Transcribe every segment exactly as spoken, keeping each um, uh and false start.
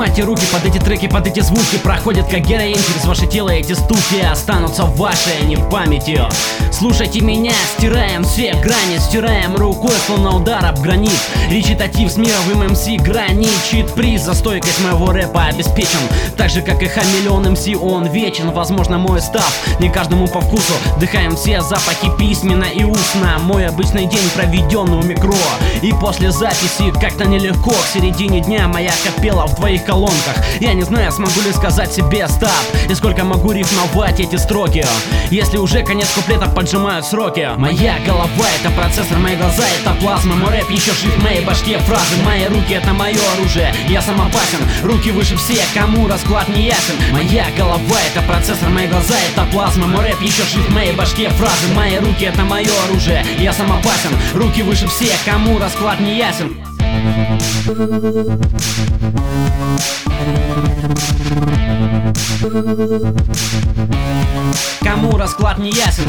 Поднимайте руки под эти треки, под эти звуки. Проходят как героин через ваше тело, эти стуки останутся в вашей, а не в памяти. Слушайте меня, стираем все грани, стираем рукой, словно удар об гранит. Речитатив с мировым эм си граничит. Приз за стойкость моего рэпа обеспечен. Так же как и хамелеон эм си, он вечен. Возможно, мой став не каждому по вкусу. Дыхаем все запахи письменно и устно. Мой обычный день проведенный у микро. И после записи как-то нелегко. К середине дня моя капелла в твоих колонках. Я не знаю, смогу ли сказать себе стоп, и сколько могу рифмовать эти строки, если уже конец куплета поджимают сроки. Моя голова — это процессор, мои глаза — это плазма. Мой рэп еще жив в моей башке, фразы. Мои руки — это мое оружие, я сам опасен. Руки выше всех, кому расклад не ясен. Моя голова — это процессор, мои глаза — это плазма. Мой рэп еще жив в моей башке, фразы. Мои руки — это мое оружие, я сам опасен. Руки выше всех, кому расклад не ясен. Кому расклад не ясен.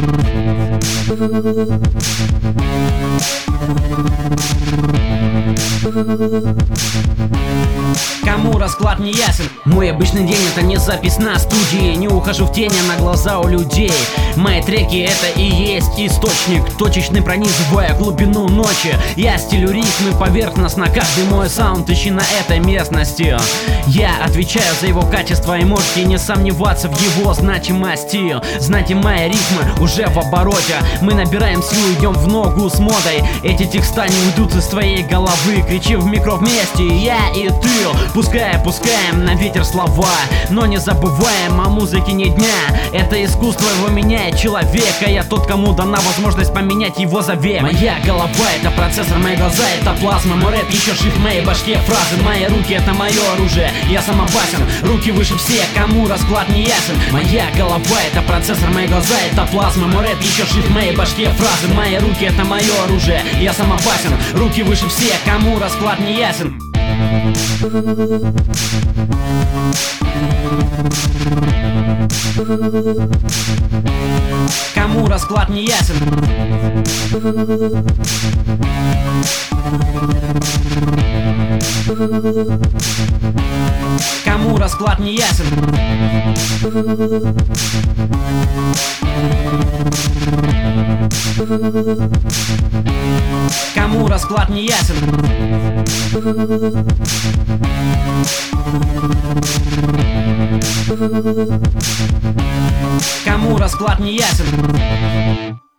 Кому расклад не ясен. Мой обычный день — это не запись на студии. Не ухожу в тени на глаза у людей. Мои треки — это и есть источник, точечный, пронизывая глубину ночи. Я стилю рифмы поверхностно, каждый мой саунд ищи на этой местности. Я отвечаю за его качество, и можете не сомневаться в его значимости. Знаете, мои рифмы уже в обороте. Мы набираем силу, идем в ногу с модой. Эти текста не уйдут из твоей головы. Кричи в микро вместе, я и ты. Пускай опускаем на ветер слова, но не забываем о музыке не дня. Это искусство, его меняет человека. Я тот, кому дана возможность поменять его за век. Моя голова — это процессор, мои глаза — это плазма. Мой рэп еще жив в моей башке, фразы. Мои руки — это мое оружие, я сам опасен. Руки выше всех, кому расклад не ясен. Моя голова — это процессор, мои глаза — это плазма. Мой рэп еще жив в моей башке, фразы. Мои руки — это мое оружие, я сам опасен. Руки выше всех, кому расклад не ясен. Кому расклад не ясен. Кому расклад не ясен. Кому расклад не ясен. Кому расклад не ясен.